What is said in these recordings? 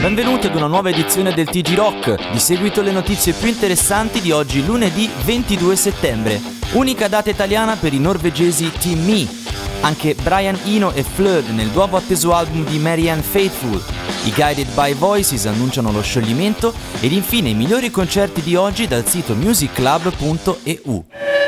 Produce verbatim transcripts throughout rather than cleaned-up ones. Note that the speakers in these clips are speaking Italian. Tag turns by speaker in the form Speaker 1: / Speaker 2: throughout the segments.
Speaker 1: Benvenuti ad una nuova edizione del T G Rock. Di seguito le notizie più interessanti di oggi, lunedì ventidue settembre. Unica data italiana per i norvegesi Team Me. Anche Brian Eno e Flood nel nuovo atteso album di Marianne Faithfull. I Guided by Voices annunciano lo scioglimento ed infine i migliori concerti di oggi dal sito music club punto e u.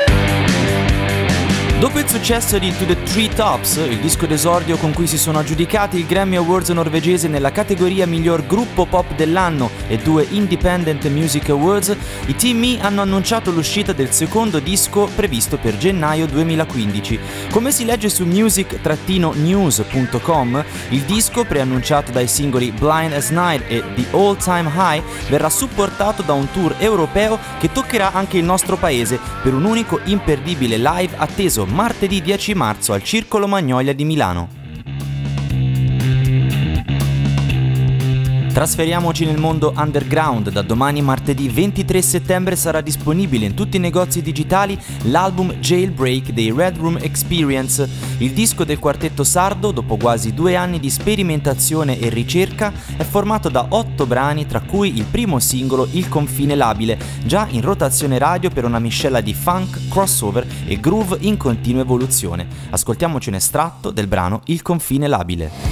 Speaker 1: Dopo il successo di To the Tree Tops, il disco d'esordio con cui si sono aggiudicati il Grammy Awards norvegese nella categoria miglior gruppo pop dell'anno e due Independent Music Awards, i Team Me hanno annunciato l'uscita del secondo disco previsto per gennaio duemilaquindici. Come si legge su music news punto com, il disco, preannunciato dai singoli Blind as Night e The All Time High, verrà supportato da un tour europeo che toccherà anche il nostro paese per un unico imperdibile live atteso martedì dieci marzo al Circolo Magnolia di Milano. Trasferiamoci nel mondo underground. Da domani martedì ventitré settembre sarà disponibile in tutti i negozi digitali l'album Jailbreak dei Red Room Experience. Il disco del quartetto sardo, dopo quasi due anni di sperimentazione e ricerca, è formato da otto brani, tra cui il primo singolo Il confine labile, già in rotazione radio per una miscela di funk, crossover e groove in continua evoluzione. Ascoltiamoci un estratto del brano Il confine labile.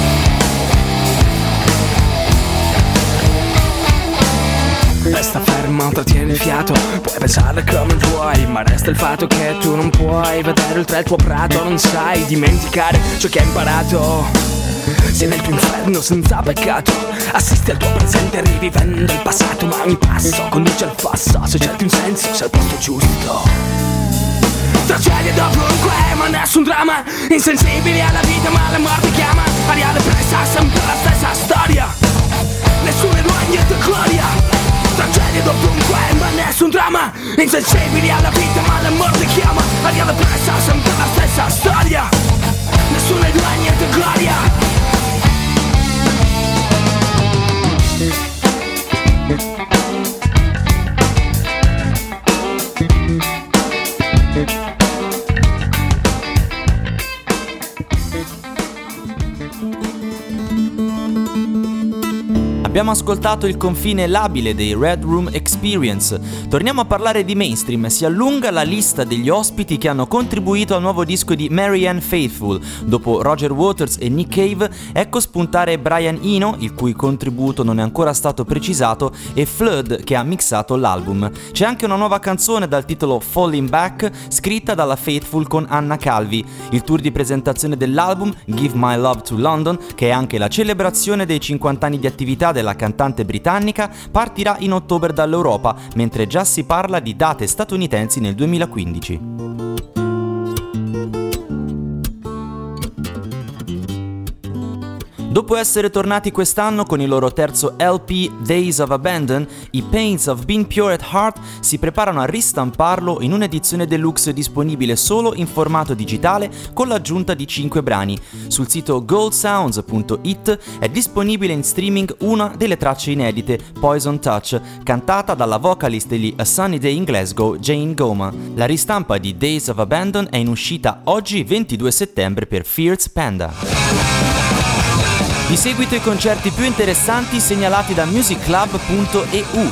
Speaker 2: Resta fermo, trattieni il fiato, puoi pensare come vuoi, ma resta il fatto che tu non puoi vedere oltre il tuo prato, non sai dimenticare ciò che hai imparato. Sei nel tuo inferno senza peccato, assisti al tuo presente rivivendo il passato, ma ogni passo conduce al fosso, se cerchi un senso sei al posto giusto. Tragedie dovunque, ma nessun dramma, insensibili alla vita ma la morte chiama, aria depressa, sempre la stessa storia, nessun eroe, niente gloria. Tragedie dovunque, ma nessun dramma, insensibili alla vita ma la morte chiama, aria depressa, sempre la stessa storia, nessun eroe, niente gloria.
Speaker 1: Abbiamo ascoltato Il confine labile dei Red Room Experience. Torniamo a parlare di mainstream. Si allunga la lista degli ospiti che hanno contribuito al nuovo disco di Marianne Faithfull. Dopo Roger Waters e Nick Cave, ecco spuntare Brian Eno, il cui contributo non è ancora stato precisato, e Flood, che ha mixato l'album. C'è anche una nuova canzone dal titolo Falling Back, scritta dalla Faithfull con Anna Calvi. Il tour di presentazione dell'album, Give My Love to London, che è anche la celebrazione dei cinquanta anni di attività della cantante britannica, partirà in ottobre dall'Europa, mentre già si parla di date statunitensi nel duemilaquindici. Dopo essere tornati quest'anno con il loro terzo L P Days of Abandon, i Pains of Being Pure at Heart si preparano a ristamparlo in un'edizione deluxe disponibile solo in formato digitale con l'aggiunta di cinque brani. Sul sito gold sounds punto it è disponibile in streaming una delle tracce inedite, Poison Touch, cantata dalla vocalist degli A Sunny Day in Glasgow, Jane Goma. La ristampa di Days of Abandon è in uscita oggi ventidue settembre per Fierce Panda. Di seguito i concerti più interessanti segnalati da music club punto e u.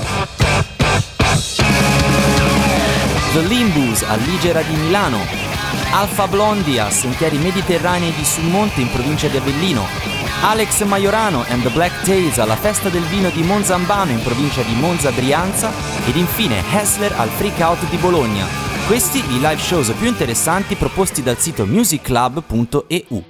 Speaker 1: The Limbus a Ligera di Milano, Alfa Blondy a Sentieri Mediterranei di Sulmonte in provincia di Avellino, Alex Majorano and the Black Tails alla Festa del Vino di Monzambano in provincia di Monza Brianza ed infine Hessler al Freak Out di Bologna. Questi i live shows più interessanti proposti dal sito music club punto e u.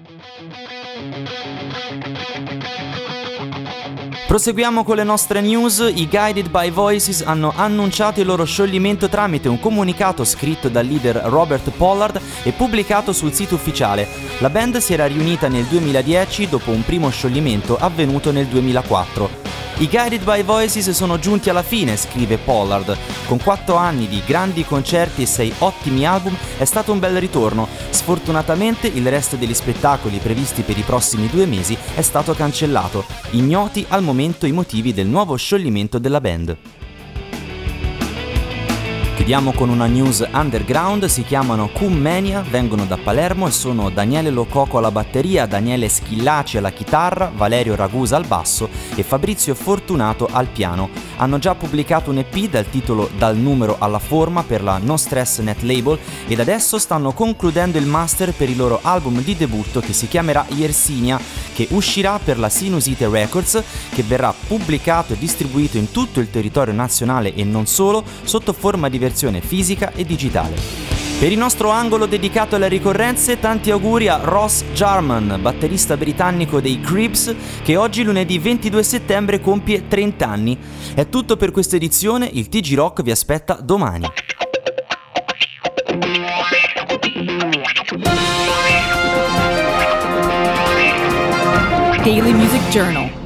Speaker 1: Proseguiamo con le nostre news. I Guided by Voices hanno annunciato il loro scioglimento tramite un comunicato scritto dal leader Robert Pollard e pubblicato sul sito ufficiale. La band si era riunita nel duemiladieci dopo un primo scioglimento avvenuto nel duemilaquattro. I Guided by Voices sono giunti alla fine, scrive Pollard. Con quattro anni di grandi concerti e sei ottimi album è stato un bel ritorno. Sfortunatamente il resto degli spettacoli previsti per i prossimi due mesi è stato cancellato. Ignoti al momento i motivi del nuovo scioglimento della band. Chiudiamo con una news underground, si chiamano Cum Mania, vengono da Palermo e sono Daniele Lococo alla batteria, Daniele Schillaci alla chitarra, Valerio Ragusa al basso e Fabrizio Fortunato al piano. Hanno già pubblicato un E P dal titolo Dal numero alla forma per la No Stress Net Label ed adesso stanno concludendo il master per il loro album di debutto che si chiamerà Yersinia, che uscirà per la Sinusite Records, che verrà pubblicato e distribuito in tutto il territorio nazionale e non solo, sotto forma di versione fisica e digitale. Per il nostro angolo dedicato alle ricorrenze, tanti auguri a Ross Jarman, batterista britannico dei Creeps, che oggi lunedì ventidue settembre compie trenta anni. È tutto per questa edizione, il T G Rock vi aspetta domani.
Speaker 3: Daily Music Journal.